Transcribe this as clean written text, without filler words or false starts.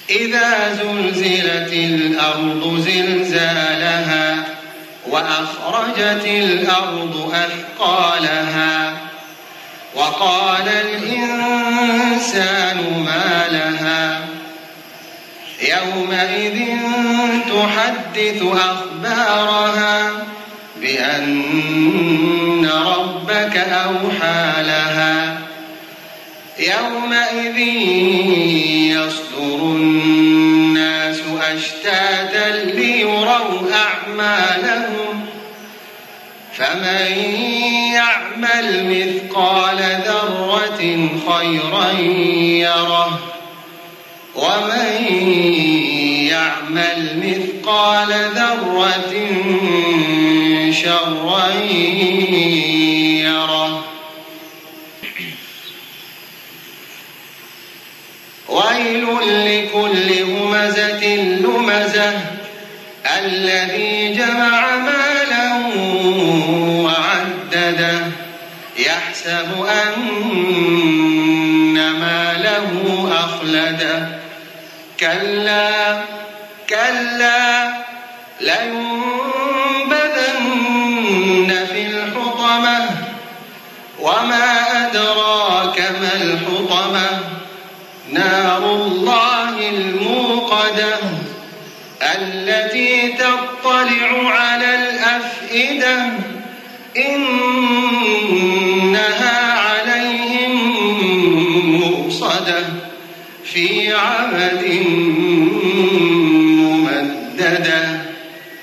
إذا زلزلت الأرض زلزالها وأخرجت الأرض أثقالها وقال الإنسان ما لها يومئذ تحدث أخبارها بأن ربك أوحى لها يومئذ يصدر الناس أشتاتا ليروا أعمالهم فمن يعمل مثقال ذرة خيرا يره ومن يعمل مثقال ذرة شرا يره. ويل لكل همزة لمزة الذي جمع مالا وعدده يحسب أن ماله أخلده كلا لينبذن في الحطمة وما أدراك ما الحطمة نار الله الموقدة التي تطلع على الأفئدة إنها عليهم مؤصدة في عمد